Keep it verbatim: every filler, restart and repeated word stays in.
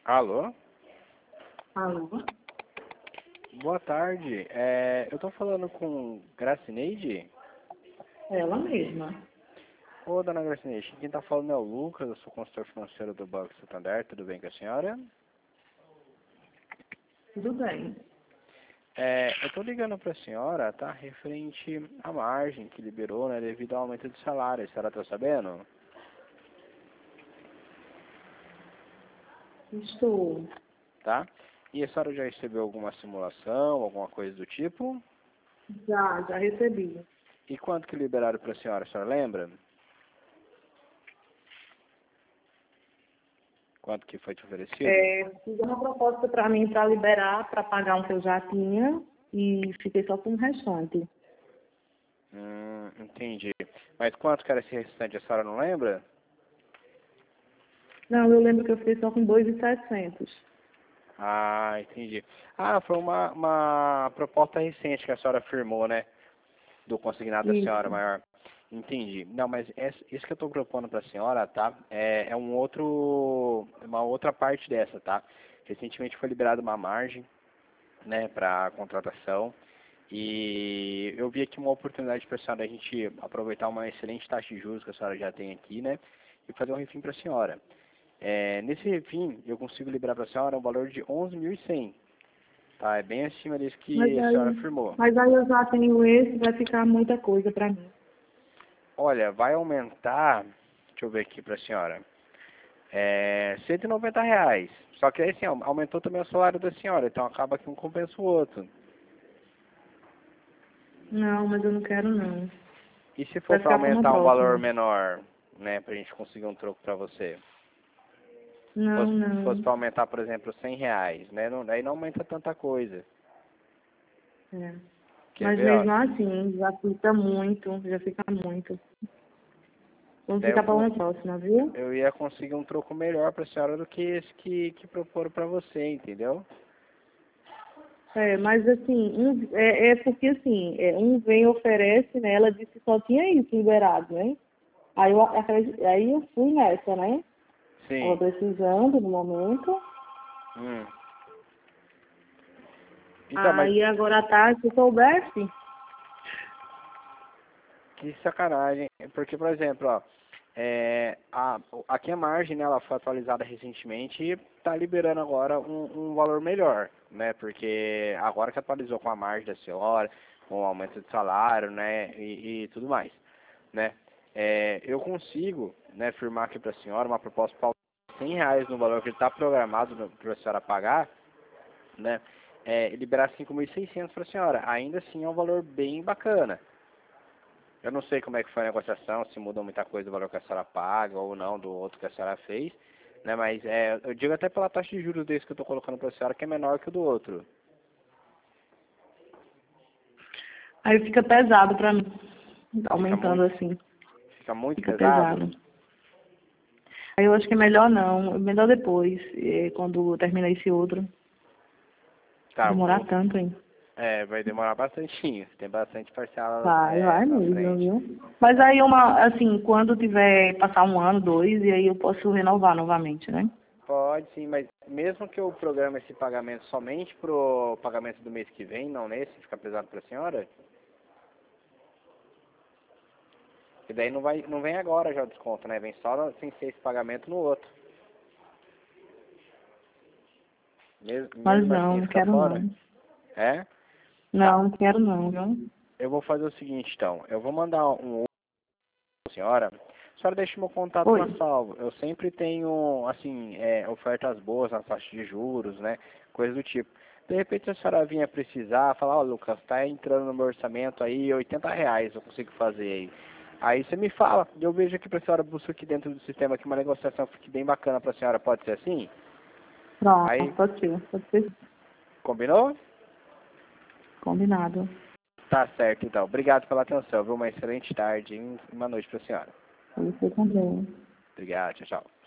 Alô? Alô? Boa tarde. É, eu tô falando com Gracineide? Ela mesma. Ô, dona Gracineide, quem tá falando é o Lucas, eu sou consultor financeiro do Banco Santander, tudo bem com a senhora? Tudo bem. É, eu tô ligando pra senhora, tá, referente à margem que liberou, né, devido ao aumento de salário, a senhora tá sabendo? Estou. Tá? E a senhora já recebeu alguma simulação, alguma coisa do tipo? Já, já recebi. E quanto que liberaram pra senhora, a senhora lembra? Quanto que foi te oferecido? É, fiz uma proposta para mim para liberar, para pagar um que eu já tinha e fiquei só com o restante. Hum, entendi. Mas quanto que era esse restante, a senhora não lembra? Não, eu lembro que eu fiquei só com dois mil e setecentos. Ah, entendi. Ah, foi uma, uma proposta recente que a senhora firmou, né? Do consignado da senhora Isso. maior. Entendi. Não, mas esse, isso que eu estou propondo para a senhora, tá? É, é um outro, uma outra parte dessa, tá? Recentemente foi liberada uma margem, né, para contratação. E eu vi aqui uma oportunidade para a senhora a gente aproveitar uma excelente taxa de juros que a senhora já tem aqui, né? E fazer um refim para a senhora. É, nesse refim, eu consigo liberar para a senhora um valor de onze mil e cem. Tá? É bem acima disso Mas que a senhora aí, afirmou. mas aí eu já tenho esse, vai ficar muita coisa para mim. Olha, vai aumentar, deixa eu ver aqui para a senhora, é, cento e noventa reais. Só que aí, assim, aumentou também o salário da senhora, então acaba que um compensa o outro. Não, mas eu não quero não. E se for Vai para ficar para uma aumentar um valor próxima. menor, né, para a gente conseguir um troco para você? Não, Fosse, fosse não. para aumentar, por exemplo, cem reais, né? Não, aí não aumenta tanta coisa. É. Quer Mas ver, ó? mesmo assim, já fica muito, já fica muito. Vamos Daí eu, ficar para co- uma próxima, viu? eu ia conseguir um troco melhor para a senhora do que esse que, que proporam para você, entendeu? É, mas assim, um, é, é porque assim, é, um vem e oferece, né? Ela disse que só tinha isso liberado, né? Aí eu, acredi- aí eu fui nessa, né? Tava Sim. precisando no momento. Hum. Então, mas Aí agora à tarde, se eu soubesse, que sacanagem. Porque, por exemplo, ó, é, a, aqui a margem, né, ela foi atualizada recentemente e está liberando agora um, um valor melhor, né? Porque agora que atualizou com a margem da senhora, com o aumento de salário, né, e, e tudo mais, né? É, eu consigo, né, firmar aqui para a senhora uma proposta para cem reais no valor que está programado para a senhora pagar, né? É, e liberar cinco mil e seiscentos para a senhora. Ainda assim é um valor bem bacana. Eu não sei como é que foi a negociação, se mudou muita coisa do valor que a senhora paga ou não do outro que a senhora fez, né? Mas é, eu digo até pela taxa de juros desse que eu estou colocando para a senhora que é menor que o do outro. aí fica pesado para mim, Fica aumentando muito, assim, fica muito fica pesado. pesado. Aí eu acho que é melhor não, melhor depois, eh, quando terminar esse outro. Tá, Demorar vou, tanto, hein? é, vai demorar bastante. Tem bastante parcelas Vai, é, vai na mesmo, frente. viu? Mas aí uma, assim, quando tiver passar um ano, dois, e aí eu posso renovar novamente, né? Pode sim, mas mesmo que eu programe esse pagamento somente pro pagamento do mês que vem, não nesse, fica pesado para a senhora? E daí não, vai, não vem agora já o desconto, né? Vem só no- sem ser esse pagamento no outro. Mesmo, Mas mesmo não, assim não fica quero fora? não. É? Tá. Não, não quero não, viu? Eu vou fazer o seguinte então. Eu vou mandar um outro pra senhora. A senhora deixa meu contato na Oi. salva. Eu sempre tenho, assim, é, ofertas boas nas taxas de juros, né? Coisa do tipo. De repente a senhora vinha precisar, falar, ó Lucas, tá entrando no meu orçamento aí oitenta reais, eu consigo fazer aí. Aí você me fala, eu vejo aqui pra senhora, busco aqui dentro do sistema que uma negociação fique bem bacana pra senhora, pode ser assim? Pronto, Aí, pode ser. Pode ser. combinou? Combinado. Tá certo então. Obrigado pela atenção, viu? Uma excelente tarde e uma noite pra senhora. Você também. Obrigado, tchau, tchau.